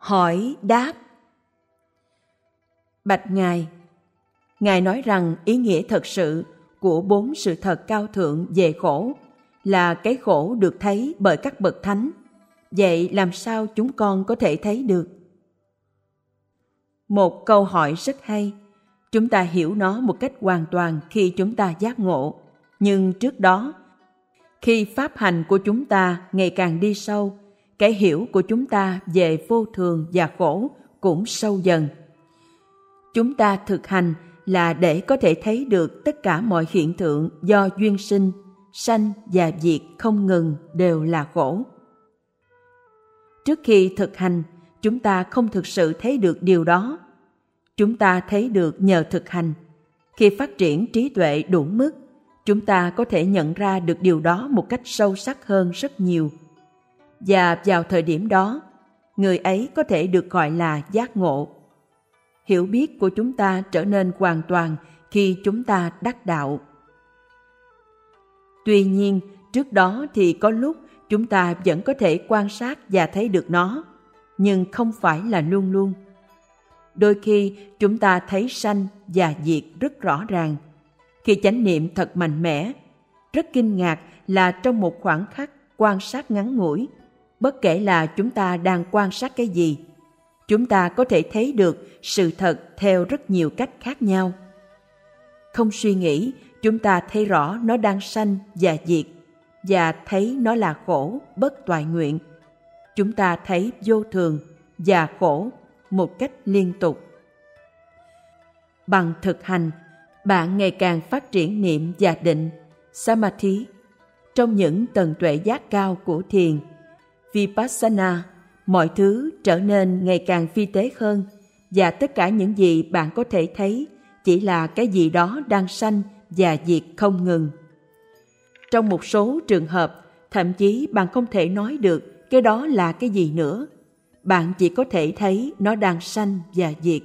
Hỏi đáp. Bạch Ngài, Ngài nói rằng ý nghĩa thật sự của 4 sự thật cao thượng về khổ là cái khổ được thấy bởi các bậc thánh. Vậy làm sao chúng con có thể thấy được? Một câu hỏi rất hay. Chúng ta hiểu nó một cách hoàn toàn khi chúng ta giác ngộ. Nhưng trước đó, khi pháp hành của chúng ta ngày càng đi sâu, cái hiểu của chúng ta về vô thường và khổ cũng sâu dần. Chúng ta thực hành là để có thể thấy được tất cả mọi hiện tượng do duyên sinh, sanh và diệt không ngừng đều là khổ. Trước khi thực hành, chúng ta không thực sự thấy được điều đó. Chúng ta thấy được nhờ thực hành. Khi phát triển trí tuệ đủ mức, chúng ta có thể nhận ra được điều đó một cách sâu sắc hơn rất nhiều. Và vào thời điểm đó, người ấy có thể được gọi là giác ngộ. Hiểu biết của chúng ta trở nên hoàn toàn khi chúng ta đắc đạo. Tuy nhiên, trước đó thì có lúc chúng ta vẫn có thể quan sát và thấy được nó, nhưng không phải là luôn luôn. Đôi khi chúng ta thấy sanh và diệt rất rõ ràng. Khi chánh niệm thật mạnh mẽ, rất kinh ngạc là trong một khoảng khắc quan sát ngắn ngủi, bất kể là chúng ta đang quan sát cái gì, chúng ta có thể thấy được sự thật theo rất nhiều cách khác nhau. Không suy nghĩ, chúng ta thấy rõ nó đang sanh và diệt, và thấy nó là khổ, bất toại nguyện. Chúng ta thấy vô thường và khổ một cách liên tục. Bằng thực hành, bạn ngày càng phát triển niệm và định, samadhi. Trong những tầng tuệ giác cao của thiền, vipassana, mọi thứ trở nên ngày càng phi tế hơn, và tất cả những gì bạn có thể thấy chỉ là cái gì đó đang sanh và diệt không ngừng. Trong một số trường hợp, thậm chí bạn không thể nói được cái đó là cái gì nữa. Bạn chỉ có thể thấy nó đang sanh và diệt.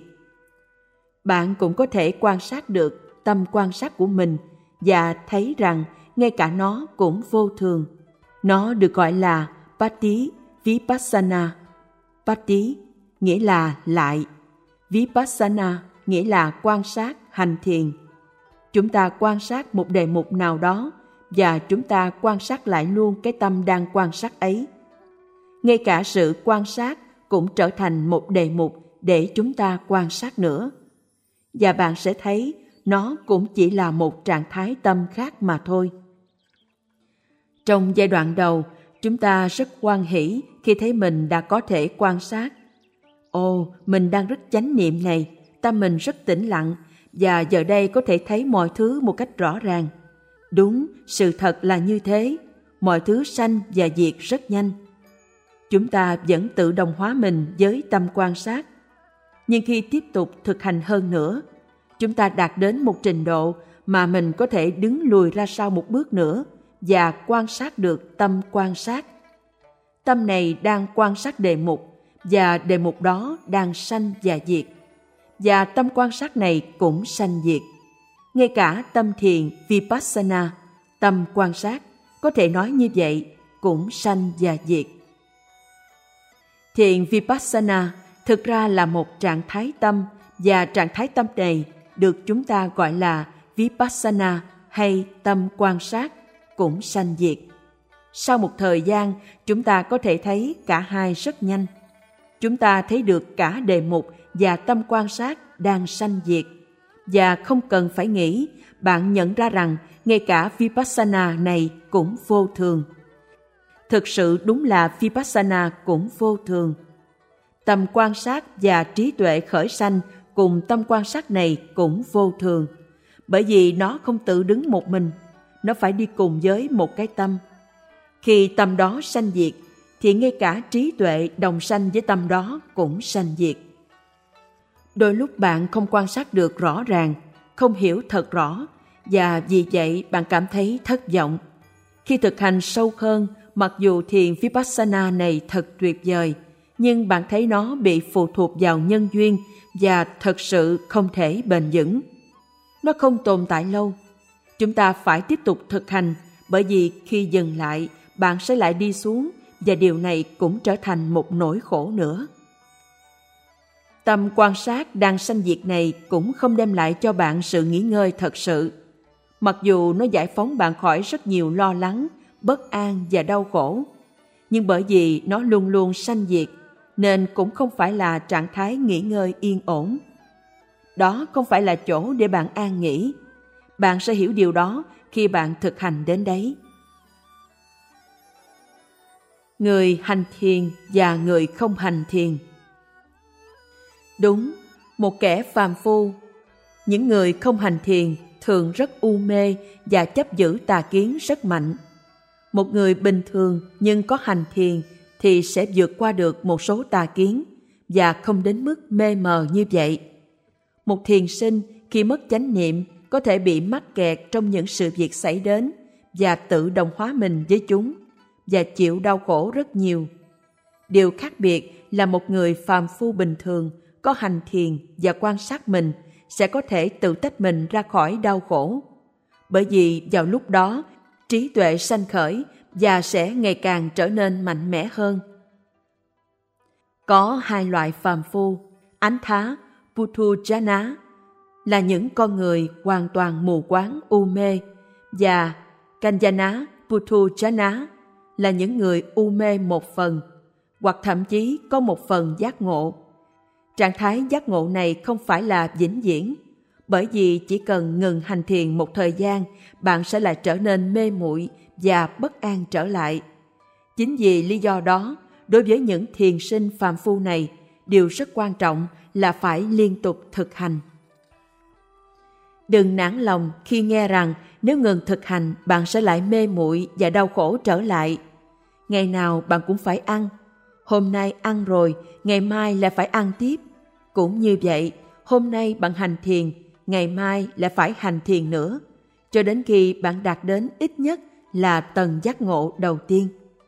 Bạn cũng có thể quan sát được tâm quan sát của mình và thấy rằng ngay cả nó cũng vô thường. Nó được gọi là Pati Vipassana. Pati nghĩa là lại, Vipassana nghĩa là quan sát, hành thiền. Chúng ta quan sát một đề mục nào đó và chúng ta quan sát lại luôn cái tâm đang quan sát ấy. Ngay cả sự quan sát cũng trở thành một đề mục để chúng ta quan sát nữa. Và bạn sẽ thấy nó cũng chỉ là một trạng thái tâm khác mà thôi. Trong giai đoạn đầu, chúng ta rất hoan hỷ khi thấy mình đã có thể quan sát. Ồ, mình đang rất chánh niệm này, tâm mình rất tĩnh lặng, và giờ đây có thể thấy mọi thứ một cách rõ ràng. Đúng, sự thật là như thế, mọi thứ sanh và diệt rất nhanh. Chúng ta vẫn tự đồng hóa mình với tâm quan sát. Nhưng khi tiếp tục thực hành hơn nữa, chúng ta đạt đến một trình độ mà mình có thể đứng lùi ra sau một bước nữa và quan sát được tâm quan sát. Tâm này đang quan sát đề mục, và đề mục đó đang sanh và diệt. Và tâm quan sát này cũng sanh diệt. Ngay cả tâm thiền Vipassana, tâm quan sát, có thể nói như vậy, cũng sanh và diệt. Thiền Vipassana thực ra là một trạng thái tâm, và trạng thái tâm này được chúng ta gọi là Vipassana hay tâm quan sát, cũng sanh diệt. Sau một thời gian, chúng ta có thể thấy cả hai rất nhanh. Chúng ta thấy được cả đề mục và tâm quan sát đang sanh diệt. Và không cần phải nghĩ, bạn nhận ra rằng ngay cả Vipassana này cũng vô thường. Thực sự đúng là Vipassana cũng vô thường. Tâm quan sát và trí tuệ khởi sanh cùng tâm quan sát này cũng vô thường, bởi vì nó không tự đứng một mình, nó phải đi cùng với một cái tâm. Khi tâm đó sanh diệt, thì ngay cả trí tuệ đồng sanh với tâm đó cũng sanh diệt. Đôi lúc bạn không quan sát được rõ ràng, không hiểu thật rõ, và vì vậy bạn cảm thấy thất vọng. Khi thực hành sâu hơn, mặc dù thiền Vipassana này thật tuyệt vời, nhưng bạn thấy nó bị phụ thuộc vào nhân duyên và thật sự không thể bền vững. Nó không tồn tại lâu. Chúng ta phải tiếp tục thực hành, bởi vì khi dừng lại, bạn sẽ lại đi xuống, và điều này cũng trở thành một nỗi khổ nữa. Tâm quan sát đang sanh diệt này cũng không đem lại cho bạn sự nghỉ ngơi thật sự. Mặc dù nó giải phóng bạn khỏi rất nhiều lo lắng, bất an và đau khổ, nhưng bởi vì nó luôn luôn sanh diệt, nên cũng không phải là trạng thái nghỉ ngơi yên ổn. Đó không phải là chỗ để bạn an nghỉ. Bạn sẽ hiểu điều đó khi bạn thực hành đến đấy. Người hành thiền và người không hành thiền. Đúng, một kẻ phàm phu, những người không hành thiền thường rất u mê và chấp giữ tà kiến rất mạnh. Một người bình thường nhưng có hành thiền thì sẽ vượt qua được một số tà kiến và không đến mức mê mờ như vậy. Một thiền sinh khi mất chánh niệm có thể bị mắc kẹt trong những sự việc xảy đến và tự đồng hóa mình với chúng và chịu đau khổ rất nhiều. Điều khác biệt là một người phàm phu bình thường có hành thiền và quan sát mình sẽ có thể tự tách mình ra khỏi đau khổ. Bởi vì vào lúc đó, trí tuệ sanh khởi và sẽ ngày càng trở nên mạnh mẽ hơn. Có hai loại phàm phu, Ánh Thá, Puthujjana, là những con người hoàn toàn mù quáng u mê, và Kaññāna Puthujjana là những người u mê một phần, hoặc thậm chí có một phần giác ngộ. Trạng thái giác ngộ này không phải là vĩnh viễn, bởi vì chỉ cần ngừng hành thiền một thời gian, bạn sẽ lại trở nên mê muội và bất an trở lại. Chính vì lý do đó, đối với những thiền sinh phàm phu này, điều rất quan trọng là phải liên tục thực hành. Đừng nản lòng khi nghe rằng nếu ngừng thực hành, bạn sẽ lại mê muội và đau khổ trở lại. Ngày nào bạn cũng phải ăn. Hôm nay ăn rồi, ngày mai lại phải ăn tiếp. Cũng như vậy, hôm nay bạn hành thiền, ngày mai lại phải hành thiền nữa, cho đến khi bạn đạt đến ít nhất là tầng giác ngộ đầu tiên.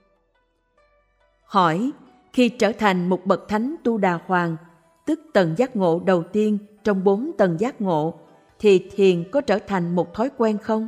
Hỏi, khi trở thành một bậc thánh Tu Đà Hoàng, tức tầng giác ngộ đầu tiên trong 4 tầng giác ngộ, thì thiền có trở thành một thói quen không?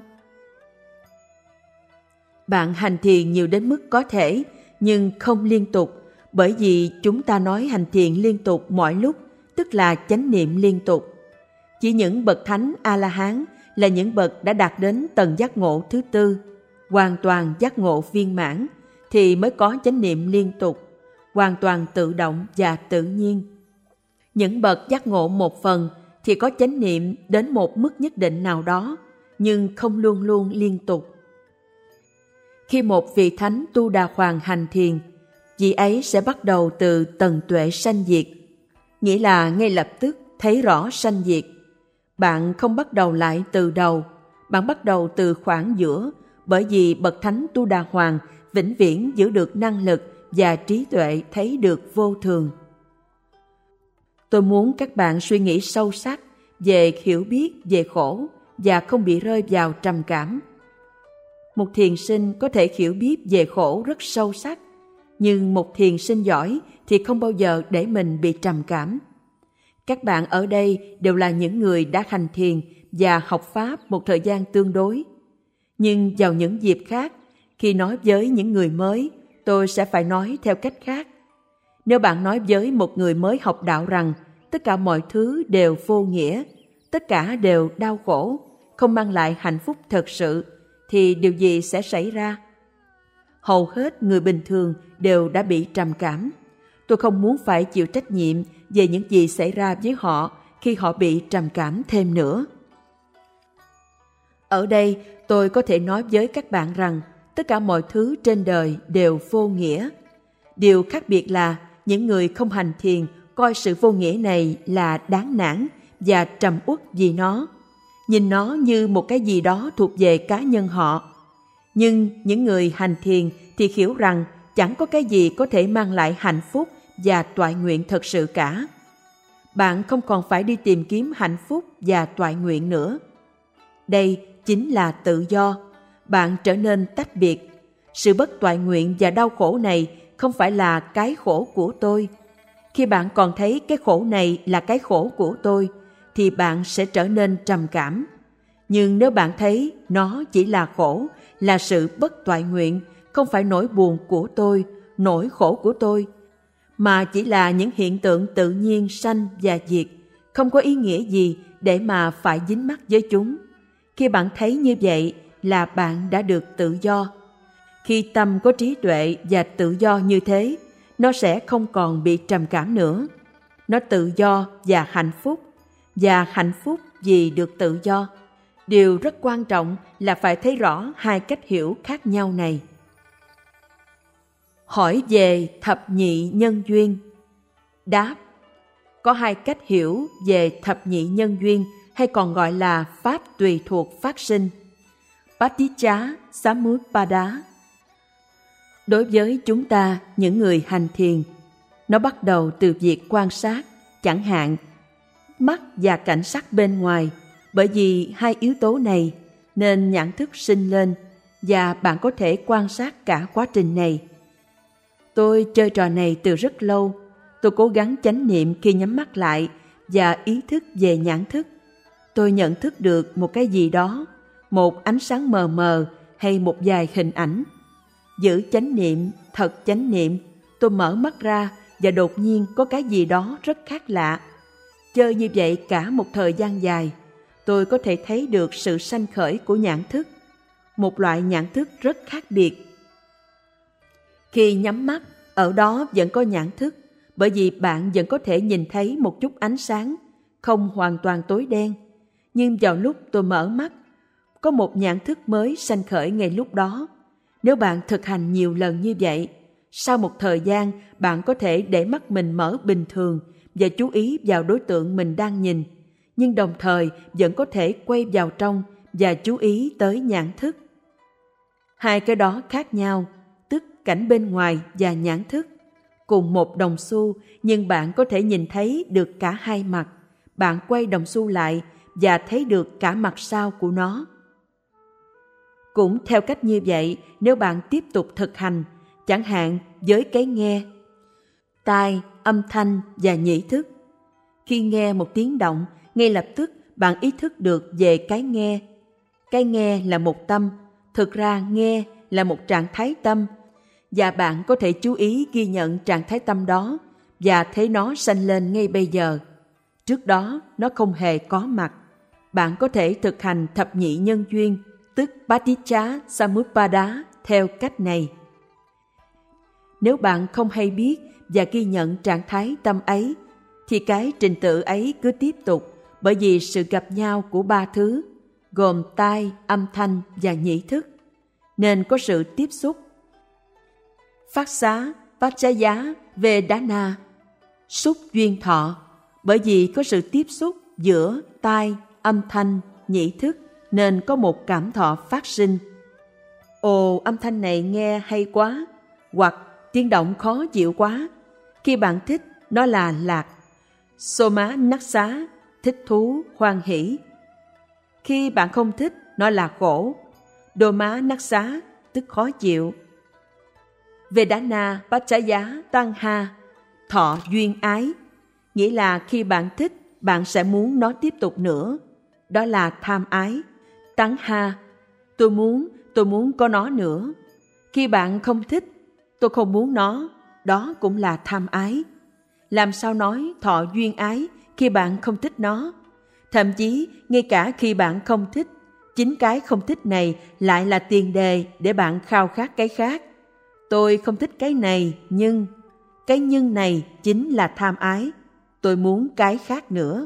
Bạn hành thiền nhiều đến mức có thể, nhưng không liên tục, bởi vì chúng ta nói hành thiền liên tục mọi lúc, tức là chánh niệm liên tục. Chỉ những bậc thánh A-la-hán là những bậc đã đạt đến tầng giác ngộ thứ 4, hoàn toàn giác ngộ viên mãn, thì mới có chánh niệm liên tục, hoàn toàn tự động và tự nhiên. Những bậc giác ngộ một phần thì có chánh niệm đến một mức nhất định nào đó, nhưng không luôn luôn liên tục. Khi một vị thánh Tu Đà Hoàng hành thiền, vị ấy sẽ bắt đầu từ tầng tuệ sanh diệt, nghĩa là ngay lập tức thấy rõ sanh diệt. Bạn không bắt đầu lại từ đầu, bạn bắt đầu từ khoảng giữa, bởi vì bậc thánh Tu Đà Hoàng vĩnh viễn giữ được năng lực và trí tuệ thấy được vô thường. Tôi muốn các bạn suy nghĩ sâu sắc về hiểu biết về khổ và không bị rơi vào trầm cảm. Một thiền sinh có thể hiểu biết về khổ rất sâu sắc, nhưng một thiền sinh giỏi thì không bao giờ để mình bị trầm cảm. Các bạn ở đây đều là những người đã hành thiền và học Pháp một thời gian tương đối. Nhưng vào những dịp khác, khi nói với những người mới, tôi sẽ phải nói theo cách khác. Nếu bạn nói với một người mới học đạo rằng tất cả mọi thứ đều vô nghĩa, tất cả đều đau khổ, không mang lại hạnh phúc thật sự, thì điều gì sẽ xảy ra? Hầu hết người bình thường đều đã bị trầm cảm. Tôi không muốn phải chịu trách nhiệm về những gì xảy ra với họ khi họ bị trầm cảm thêm nữa. Ở đây, tôi có thể nói với các bạn rằng tất cả mọi thứ trên đời đều vô nghĩa. Điều khác biệt là những người không hành thiền coi sự vô nghĩa này là đáng nản và trầm uất vì nó, nhìn nó như một cái gì đó thuộc về cá nhân họ. Nhưng những người hành thiền thì hiểu rằng chẳng có cái gì có thể mang lại hạnh phúc và toại nguyện thật sự cả. Bạn không còn phải đi tìm kiếm hạnh phúc và toại nguyện nữa. Đây chính là tự do. Bạn trở nên tách biệt. Sự bất toại nguyện và đau khổ này không phải là cái khổ của tôi. Khi bạn còn thấy cái khổ này là cái khổ của tôi, thì bạn sẽ trở nên trầm cảm. Nhưng nếu bạn thấy nó chỉ là khổ, là sự bất toại nguyện, không phải nỗi buồn của tôi, nỗi khổ của tôi, mà chỉ là những hiện tượng tự nhiên sanh và diệt, không có ý nghĩa gì để mà phải dính mắc với chúng. Khi bạn thấy như vậy là bạn đã được tự do. Khi tâm có trí tuệ và tự do như thế, nó sẽ không còn bị trầm cảm nữa. Nó tự do và hạnh phúc vì được tự do. Điều rất quan trọng là phải thấy rõ hai cách hiểu khác nhau này. Hỏi về thập nhị nhân duyên. Đáp: có hai cách hiểu về thập nhị nhân duyên, hay còn gọi là pháp tùy thuộc phát sinh, Paticca Samuppada. Đối với chúng ta, những người hành thiền, nó bắt đầu từ việc quan sát, chẳng hạn mắt và cảnh sắc bên ngoài. Bởi vì hai yếu tố này nên nhãn thức sinh lên, và bạn có thể quan sát cả quá trình này. Tôi chơi trò này từ rất lâu. Tôi cố gắng chánh niệm khi nhắm mắt lại và ý thức về nhãn thức. Tôi nhận thức được một cái gì đó, một ánh sáng mờ mờ hay một vài hình ảnh. Giữ chánh niệm, thật chánh niệm, tôi mở mắt ra và đột nhiên có cái gì đó rất khác lạ. Chơi như vậy cả một thời gian dài, tôi có thể thấy được sự sanh khởi của nhãn thức, một loại nhãn thức rất khác biệt. Khi nhắm mắt, ở đó vẫn có nhãn thức, bởi vì bạn vẫn có thể nhìn thấy một chút ánh sáng, không hoàn toàn tối đen. Nhưng vào lúc tôi mở mắt, có một nhãn thức mới sanh khởi ngay lúc đó. Nếu bạn thực hành nhiều lần như vậy, sau một thời gian bạn có thể để mắt mình mở bình thường và chú ý vào đối tượng mình đang nhìn, nhưng đồng thời vẫn có thể quay vào trong và chú ý tới nhãn thức. Hai cái đó khác nhau, tức cảnh bên ngoài và nhãn thức. Cùng một đồng xu, nhưng bạn có thể nhìn thấy được cả hai mặt. Bạn quay đồng xu lại và thấy được cả mặt sau của nó. Cũng theo cách như vậy, nếu bạn tiếp tục thực hành, chẳng hạn với cái nghe, tai, âm thanh và nhĩ thức. Khi nghe một tiếng động, ngay lập tức bạn ý thức được về cái nghe. Cái nghe là một tâm, thực ra nghe là một trạng thái tâm, và bạn có thể chú ý ghi nhận trạng thái tâm đó và thấy nó sanh lên ngay bây giờ. Trước đó nó không hề có mặt. Bạn có thể thực hành thập nhị nhân duyên, tức Paticca Samuppada theo cách này. Nếu bạn không hay biết và ghi nhận trạng thái tâm ấy, thì cái trình tự ấy cứ tiếp tục, bởi vì sự gặp nhau của ba thứ, gồm tai, âm thanh và nhĩ thức, nên có sự tiếp xúc. Phát xá, Paccaya, Vedana, xúc duyên thọ, bởi vì có sự tiếp xúc giữa tai, âm thanh, nhĩ thức, nên có một cảm thọ phát sinh. Ồ, âm thanh này nghe hay quá, hoặc tiếng động khó chịu quá. Khi bạn thích, nó là lạc. Soma Naksa, thích thú, hoan hỷ. Khi bạn không thích, nó là khổ. Doma Naksa, tức khó chịu. Vedana Paccaya Tanha, thọ duyên ái, nghĩa là khi bạn thích, bạn sẽ muốn nó tiếp tục nữa. Đó là tham ái. Tanha, tôi muốn có nó nữa. Khi bạn không thích, tôi không muốn nó, đó cũng là tham ái. Làm sao nói thọ duyên ái khi bạn không thích nó? Thậm chí, ngay cả khi bạn không thích, chính cái không thích này lại là tiền đề để bạn khao khát cái khác. Tôi không thích cái này, nhưng cái nhưng này chính là tham ái. Tôi muốn cái khác nữa.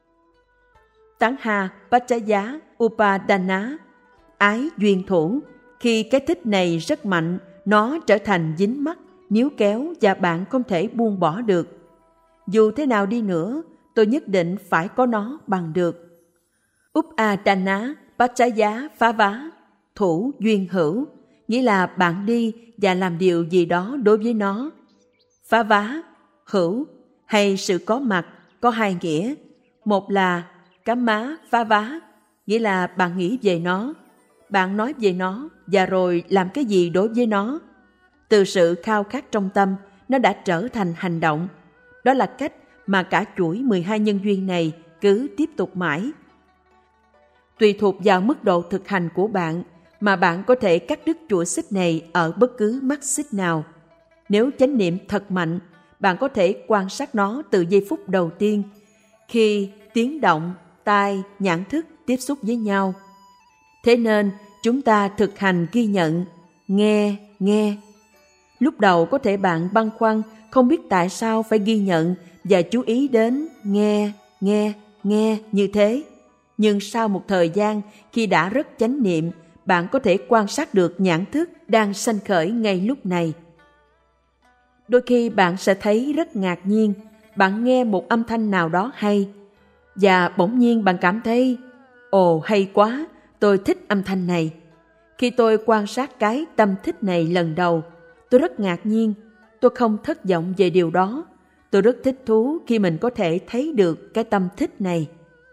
Tanha Paccaya Upadana, ái duyên thủ. Khi cái thích này rất mạnh, nó trở thành dính mắc, níu kéo và bạn không thể buông bỏ được. Dù thế nào đi nữa, tôi nhất định phải có nó bằng được. Upadana Paccaya Phava, thủ duyên hữu, nghĩa là bạn đi và làm điều gì đó đối với nó. Phava, hữu, hay sự có mặt, có hai nghĩa. Một là Kamma Phava, nghĩa là bạn nghĩ về nó, bạn nói về nó và rồi làm cái gì đối với nó. Từ sự khao khát trong tâm, nó đã trở thành hành động. Đó là cách mà cả chuỗi 12 nhân duyên này cứ tiếp tục mãi. Tùy thuộc vào mức độ thực hành của bạn mà bạn có thể cắt đứt chuỗi xích này ở bất cứ mắt xích nào. Nếu chánh niệm thật mạnh, bạn có thể quan sát nó từ giây phút đầu tiên, khi tiếng động, tai, nhãn thức tiếp xúc với nhau. Thế nên, chúng ta thực hành ghi nhận, nghe. Lúc đầu có thể bạn băn khoăn, không biết tại sao phải ghi nhận và chú ý đến nghe như thế. Nhưng sau một thời gian, khi đã rất chánh niệm, bạn có thể quan sát được nhãn thức đang sanh khởi ngay lúc này. Đôi khi bạn sẽ thấy rất ngạc nhiên, bạn nghe một âm thanh nào đó hay, và bỗng nhiên bạn cảm thấy, ồ hay quá, tôi thích âm thanh này. Khi tôi quan sát cái tâm thích này lần đầu, tôi rất ngạc nhiên, tôi không thất vọng về điều đó. Tôi rất thích thú khi mình có thể thấy được cái tâm thích này.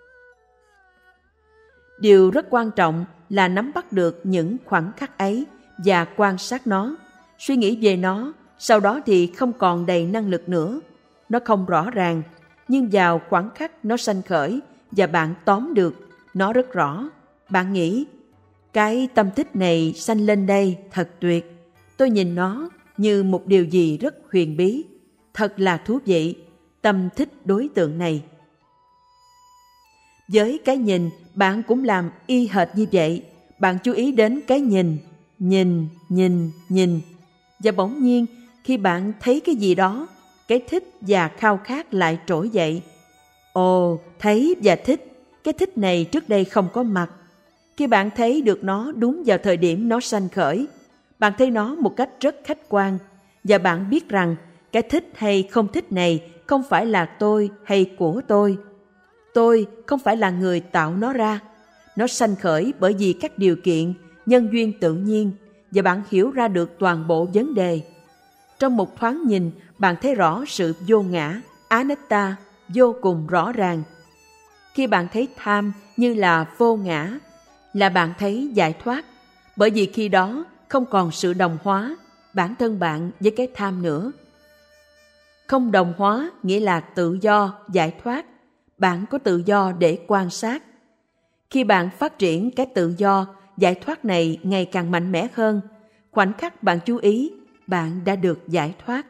Điều rất quan trọng là nắm bắt được những khoảnh khắc ấy và quan sát nó, suy nghĩ về nó, sau đó thì không còn đầy năng lực nữa. Nó không rõ ràng, nhưng vào khoảnh khắc nó sanh khởi và bạn tóm được, nó rất rõ. Bạn nghĩ, cái tâm thích này sanh lên đây thật tuyệt. Tôi nhìn nó như một điều gì rất huyền bí. Thật là thú vị, tâm thích đối tượng này. Với cái nhìn, bạn cũng làm y hệt như vậy. Bạn chú ý đến cái nhìn. Và bỗng nhiên, khi bạn thấy cái gì đó, cái thích và khao khát lại trỗi dậy. Ồ, thấy và thích, cái thích này trước đây không có mặt. Khi bạn thấy được nó đúng vào thời điểm nó sanh khởi, bạn thấy nó một cách rất khách quan, và bạn biết rằng cái thích hay không thích này không phải là tôi hay của tôi. Tôi không phải là người tạo nó ra. Nó sanh khởi bởi vì các điều kiện, nhân duyên tự nhiên, và bạn hiểu ra được toàn bộ vấn đề. Trong một thoáng nhìn, bạn thấy rõ sự vô ngã, anatta, vô cùng rõ ràng. Khi bạn thấy tham như là vô ngã, là bạn thấy giải thoát, bởi vì khi đó không còn sự đồng hóa bản thân bạn với cái tham nữa. Không đồng hóa nghĩa là tự do, giải thoát. Bạn có tự do để quan sát. Khi bạn phát triển cái tự do, giải thoát này ngày càng mạnh mẽ hơn, khoảnh khắc bạn chú ý, bạn đã được giải thoát.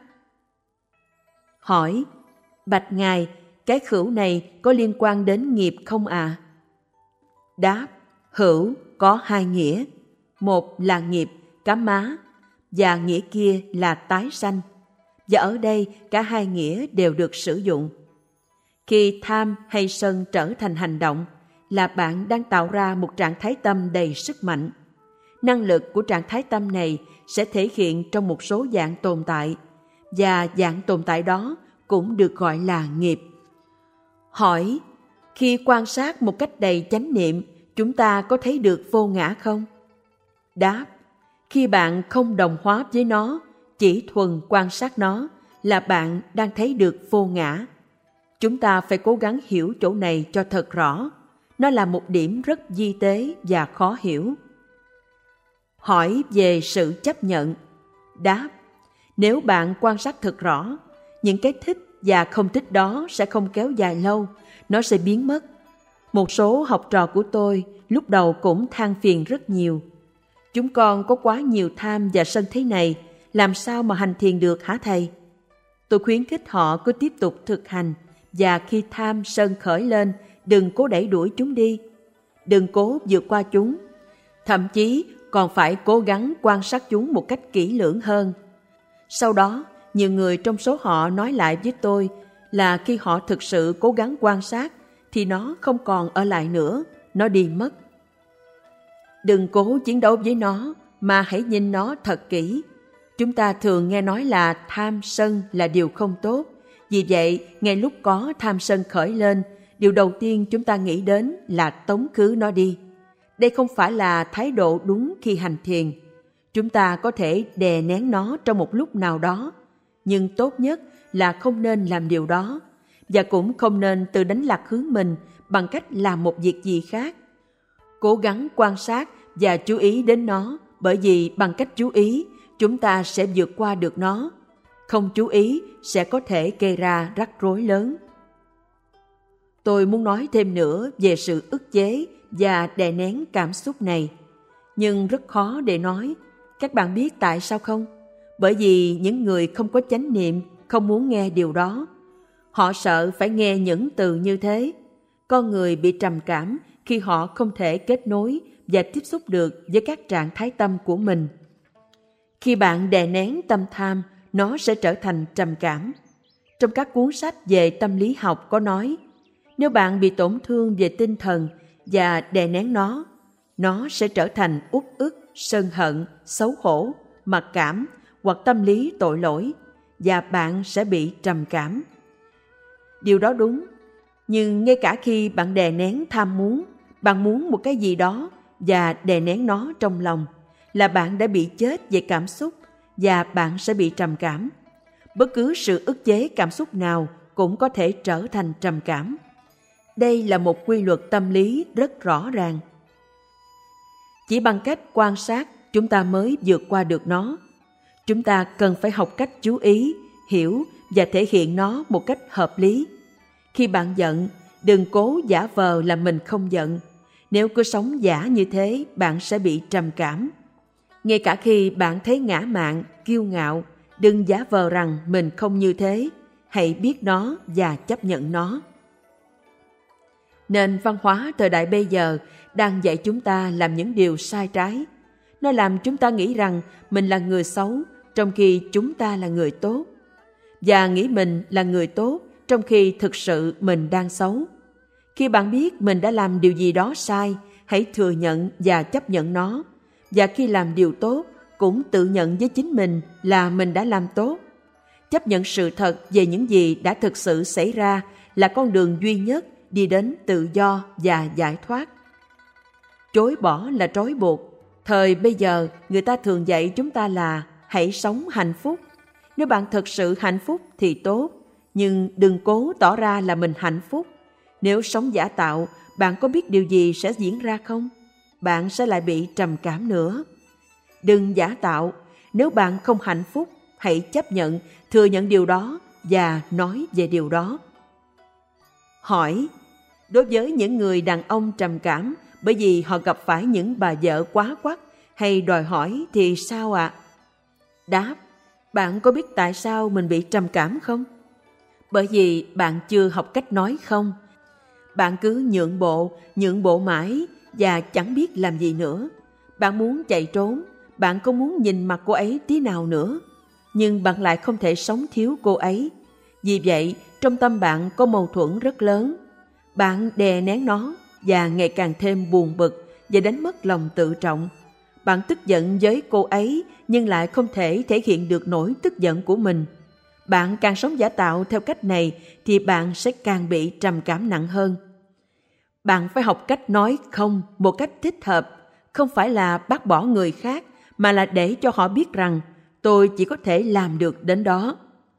Hỏi, bạch Ngài, cái khửu này có liên quan đến nghiệp không ạ? Đáp, hữu có hai nghĩa. Một là nghiệp, má, và nghĩa kia là tái sanh. Và ở đây cả hai nghĩa đều được sử dụng. Khi tham hay sân trở thành hành động, là bạn đang tạo ra một trạng thái tâm đầy sức mạnh. Năng lực của trạng thái tâm này sẽ thể hiện trong một số dạng tồn tại, và dạng tồn tại đó cũng được gọi là nghiệp. Hỏi, khi quan sát một cách đầy chánh niệm, chúng ta có thấy được vô ngã không? Đáp, khi bạn không đồng hóa với nó, chỉ thuần quan sát nó, là bạn đang thấy được vô ngã. Chúng ta phải cố gắng hiểu chỗ này cho thật rõ. Nó là một điểm rất vi tế và khó hiểu. Hỏi về sự chấp nhận. Đáp, nếu bạn quan sát thật rõ, những cái thích và không thích đó sẽ không kéo dài lâu, nó sẽ biến mất. Một số học trò của tôi lúc đầu cũng than phiền rất nhiều. Chúng con có quá nhiều tham và sân thế này, làm sao mà hành thiền được hả thầy? Tôi khuyến khích họ cứ tiếp tục thực hành, và khi tham sân khởi lên, đừng cố đẩy đuổi chúng đi. Đừng cố vượt qua chúng. Thậm chí còn phải cố gắng quan sát chúng một cách kỹ lưỡng hơn. Sau đó, nhiều người trong số họ nói lại với tôi là khi họ thực sự cố gắng quan sát, thì nó không còn ở lại nữa, nó đi mất. Đừng cố chiến đấu với nó, mà hãy nhìn nó thật kỹ. Chúng ta thường nghe nói là tham sân là điều không tốt. Vì vậy, ngay lúc có tham sân khởi lên, điều đầu tiên chúng ta nghĩ đến là tống khứ nó đi. Đây không phải là thái độ đúng khi hành thiền. Chúng ta có thể đè nén nó trong một lúc nào đó, nhưng tốt nhất là không nên làm điều đó, và cũng không nên tự đánh lạc hướng mình bằng cách làm một việc gì khác. Cố gắng quan sát và chú ý đến nó, bởi vì bằng cách chú ý, chúng ta sẽ vượt qua được nó. Không chú ý sẽ có thể gây ra rắc rối lớn. Tôi muốn nói thêm nữa về sự ức chế và đè nén cảm xúc này, nhưng rất khó để nói. Các bạn biết tại sao không? Bởi vì những người không có chánh niệm không muốn nghe điều đó. Họ sợ phải nghe những từ như thế. Con người bị trầm cảm khi họ không thể kết nối và tiếp xúc được với các trạng thái tâm của mình. Khi bạn đè nén tâm tham, nó sẽ trở thành trầm cảm. Trong các cuốn sách về tâm lý học có nói, nếu bạn bị tổn thương về tinh thần và đè nén nó sẽ trở thành uất ức, sân hận, xấu hổ, mặc cảm hoặc tâm lý tội lỗi, và bạn sẽ bị trầm cảm. Điều đó đúng, nhưng ngay cả khi bạn đè nén tham muốn, bạn muốn một cái gì đó và đè nén nó trong lòng, là bạn đã bị chết về cảm xúc và bạn sẽ bị trầm cảm. Bất cứ sự ức chế cảm xúc nào cũng có thể trở thành trầm cảm. Đây là một quy luật tâm lý rất rõ ràng. Chỉ bằng cách quan sát, chúng ta mới vượt qua được nó. Chúng ta cần phải học cách chú ý, hiểu và thể hiện nó một cách hợp lý. Khi bạn giận, đừng cố giả vờ là mình không giận. Nếu cứ sống giả như thế, bạn sẽ bị trầm cảm. Ngay cả khi bạn thấy ngã mạn, kiêu ngạo, đừng giả vờ rằng mình không như thế. Hãy biết nó và chấp nhận nó. Nền văn hóa thời đại bây giờ đang dạy chúng ta làm những điều sai trái. Nó làm chúng ta nghĩ rằng mình là người xấu, trong khi chúng ta là người tốt. Và nghĩ mình là người tốt, trong khi thực sự mình đang xấu. Khi bạn biết mình đã làm điều gì đó sai, hãy thừa nhận và chấp nhận nó. Và khi làm điều tốt, cũng tự nhận với chính mình là mình đã làm tốt. Chấp nhận sự thật về những gì đã thực sự xảy ra là con đường duy nhất đi đến tự do và giải thoát. Chối bỏ là trói buộc. Thời bây giờ, người ta thường dạy chúng ta là hãy sống hạnh phúc. Nếu bạn thực sự hạnh phúc thì tốt, nhưng đừng cố tỏ ra là mình hạnh phúc. Nếu sống giả tạo, bạn có biết điều gì sẽ diễn ra không? Bạn sẽ lại bị trầm cảm nữa. Đừng giả tạo. Nếu bạn không hạnh phúc, hãy chấp nhận, thừa nhận điều đó và nói về điều đó. Hỏi: đối với những người đàn ông trầm cảm bởi vì họ gặp phải những bà vợ quá quắt hay đòi hỏi thì sao ạ? Đáp: bạn có biết tại sao mình bị trầm cảm không? Bởi vì bạn chưa học cách nói không. Bạn cứ nhượng bộ mãi và chẳng biết làm gì nữa. Bạn muốn chạy trốn, bạn không muốn nhìn mặt cô ấy tí nào nữa, nhưng bạn lại không thể sống thiếu cô ấy. Vì vậy, trong tâm bạn có mâu thuẫn rất lớn. Bạn đè nén nó và ngày càng thêm buồn bực và đánh mất lòng tự trọng. Bạn tức giận với cô ấy nhưng lại không thể thể hiện được nỗi tức giận của mình. Bạn càng sống giả tạo theo cách này thì bạn sẽ càng bị trầm cảm nặng hơn. Bạn phải học cách nói không một cách thích hợp, không phải là bác bỏ người khác, mà là để cho họ biết rằng tôi chỉ có thể làm được đến đó.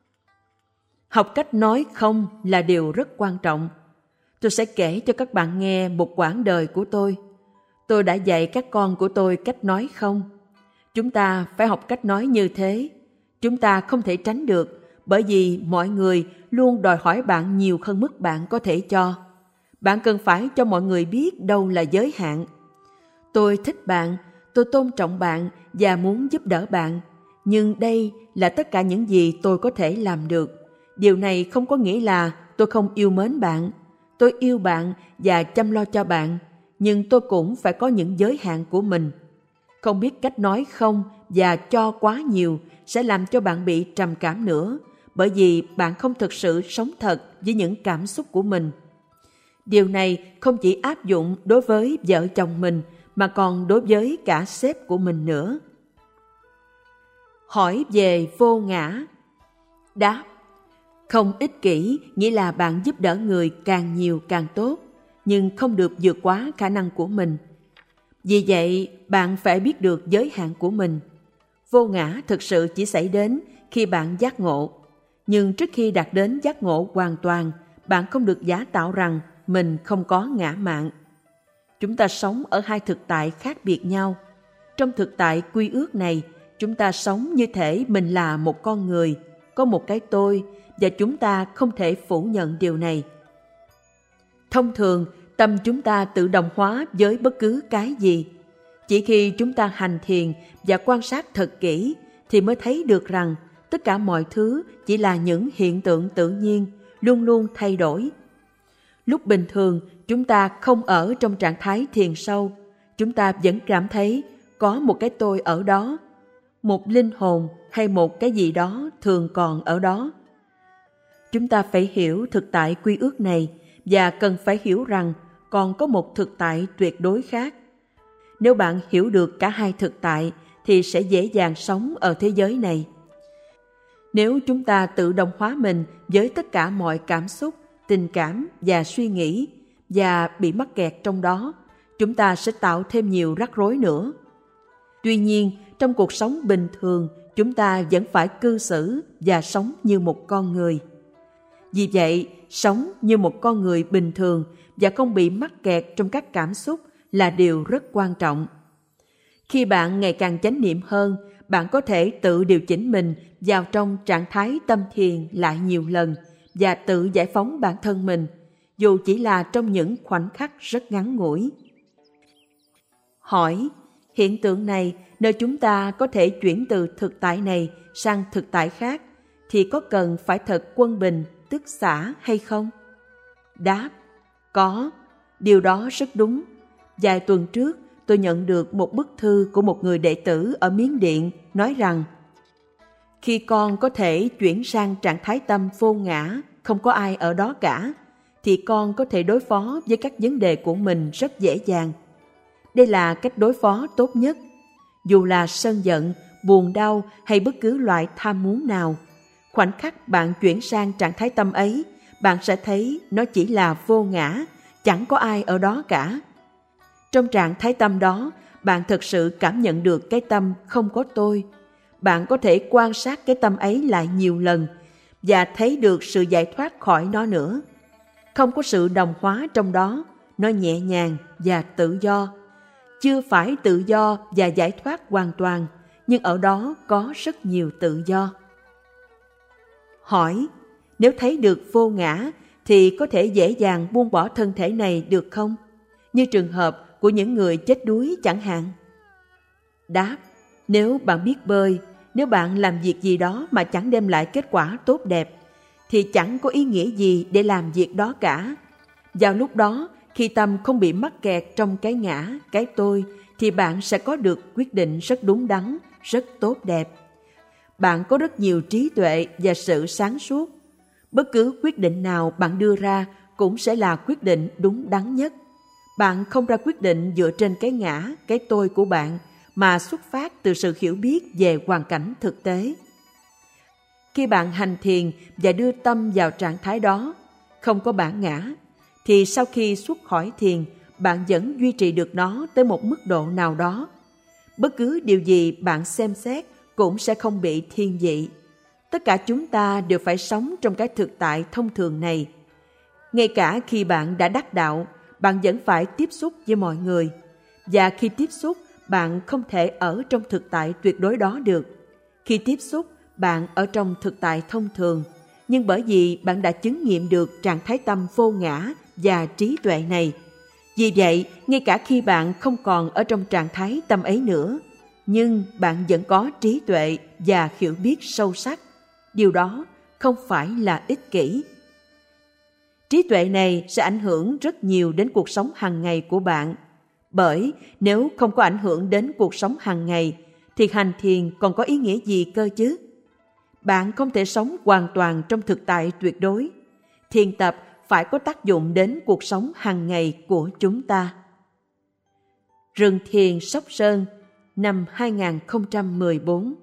Học cách nói không là điều rất quan trọng. Tôi sẽ kể cho các bạn nghe một quãng đời của tôi. Tôi đã dạy các con của tôi cách nói không. Chúng ta phải học cách nói như thế. Chúng ta không thể tránh được, bởi vì mọi người luôn đòi hỏi bạn nhiều hơn mức bạn có thể cho. Bạn cần phải cho mọi người biết đâu là giới hạn. Tôi thích bạn, tôi tôn trọng bạn và muốn giúp đỡ bạn. Nhưng đây là tất cả những gì tôi có thể làm được. Điều này không có nghĩa là tôi không yêu mến bạn. Tôi yêu bạn và chăm lo cho bạn, nhưng tôi cũng phải có những giới hạn của mình. Không biết cách nói không và cho quá nhiều sẽ làm cho bạn bị trầm cảm nữa, bởi vì bạn không thực sự sống thật với những cảm xúc của mình. Điều này không chỉ áp dụng đối với vợ chồng mình, mà còn đối với cả sếp của mình nữa. Hỏi về vô ngã. Đáp: không ích kỷ nghĩa là bạn giúp đỡ người càng nhiều càng tốt, nhưng không được vượt quá khả năng của mình. Vì vậy, bạn phải biết được giới hạn của mình. Vô ngã thực sự chỉ xảy đến khi bạn giác ngộ. Nhưng trước khi đạt đến giác ngộ hoàn toàn, bạn không được giả tạo rằng mình không có ngã mạn. Chúng ta sống ở hai thực tại khác biệt nhau. Trong thực tại quy ước này, chúng ta sống như thể mình là một con người, có một cái tôi, và chúng ta không thể phủ nhận điều này. Thông thường, tâm chúng ta tự động hóa với bất cứ cái gì. Chỉ khi chúng ta hành thiền và quan sát thật kỹ thì mới thấy được rằng tất cả mọi thứ chỉ là những hiện tượng tự nhiên, luôn luôn thay đổi. Lúc bình thường, chúng ta không ở trong trạng thái thiền sâu, chúng ta vẫn cảm thấy có một cái tôi ở đó, một linh hồn hay một cái gì đó thường còn ở đó. Chúng ta phải hiểu thực tại quy ước này và cần phải hiểu rằng còn có một thực tại tuyệt đối khác. Nếu bạn hiểu được cả hai thực tại thì sẽ dễ dàng sống ở thế giới này. Nếu chúng ta tự đồng hóa mình với tất cả mọi cảm xúc, tình cảm và suy nghĩ và bị mắc kẹt trong đó, chúng ta sẽ tạo thêm nhiều rắc rối nữa. Tuy nhiên, trong cuộc sống bình thường, chúng ta vẫn phải cư xử và sống như một con người. Vì vậy, sống như một con người bình thường và không bị mắc kẹt trong các cảm xúc là điều rất quan trọng. Khi bạn ngày càng chánh niệm hơn, bạn có thể tự điều chỉnh mình vào trong trạng thái tâm thiền lại nhiều lần và tự giải phóng bản thân mình, dù chỉ là trong những khoảnh khắc rất ngắn ngủi. Hỏi, hiện tượng này nơi chúng ta có thể chuyển từ thực tại này sang thực tại khác thì có cần phải thật quân bình, tức xả hay không? Đáp, có, điều đó rất đúng. Vài tuần trước, tôi nhận được một bức thư của một người đệ tử ở Miến Điện nói rằng khi con có thể chuyển sang trạng thái tâm vô ngã, không có ai ở đó cả, thì con có thể đối phó với các vấn đề của mình rất dễ dàng. Đây là cách đối phó tốt nhất. Dù là sân giận, buồn đau hay bất cứ loại tham muốn nào, khoảnh khắc bạn chuyển sang trạng thái tâm ấy, bạn sẽ thấy nó chỉ là vô ngã, chẳng có ai ở đó cả. Trong trạng thái tâm đó, bạn thực sự cảm nhận được cái tâm không có tôi. Bạn có thể quan sát cái tâm ấy lại nhiều lần và thấy được sự giải thoát khỏi nó nữa. Không có sự đồng hóa trong đó, nó nhẹ nhàng và tự do. Chưa phải tự do và giải thoát hoàn toàn, nhưng ở đó có rất nhiều tự do. Hỏi, nếu thấy được vô ngã thì có thể dễ dàng buông bỏ thân thể này được không? Như trường hợp của những người chết đuối chẳng hạn. Đáp, nếu bạn biết bơi, nếu bạn làm việc gì đó mà chẳng đem lại kết quả tốt đẹp, thì chẳng có ý nghĩa gì để làm việc đó cả. Vào lúc đó, khi tâm không bị mắc kẹt trong cái ngã, cái tôi, thì bạn sẽ có được quyết định rất đúng đắn, rất tốt đẹp. Bạn có rất nhiều trí tuệ và sự sáng suốt. Bất cứ quyết định nào bạn đưa ra cũng sẽ là quyết định đúng đắn nhất. Bạn không ra quyết định dựa trên cái ngã, cái tôi của bạn, mà xuất phát từ sự hiểu biết về hoàn cảnh thực tế. Khi bạn hành thiền và đưa tâm vào trạng thái đó, không có bản ngã, thì sau khi xuất khỏi thiền, bạn vẫn duy trì được nó tới một mức độ nào đó. Bất cứ điều gì bạn xem xét cũng sẽ không bị thiên vị. Tất cả chúng ta đều phải sống trong cái thực tại thông thường này. Ngay cả khi bạn đã đắc đạo, bạn vẫn phải tiếp xúc với mọi người. Và khi tiếp xúc, bạn không thể ở trong thực tại tuyệt đối đó được. Khi tiếp xúc, bạn ở trong thực tại thông thường. Nhưng bởi vì bạn đã chứng nghiệm được trạng thái tâm vô ngã và trí tuệ này. Vì vậy, ngay cả khi bạn không còn ở trong trạng thái tâm ấy nữa, nhưng bạn vẫn có trí tuệ và hiểu biết sâu sắc. Điều đó không phải là ích kỷ. Trí tuệ này sẽ ảnh hưởng rất nhiều đến cuộc sống hàng ngày của bạn. Bởi nếu không có ảnh hưởng đến cuộc sống hàng ngày, thì hành thiền còn có ý nghĩa gì cơ chứ? Bạn không thể sống hoàn toàn trong thực tại tuyệt đối. Thiền tập phải có tác dụng đến cuộc sống hàng ngày của chúng ta. Rừng thiền Sóc Sơn, năm 2014.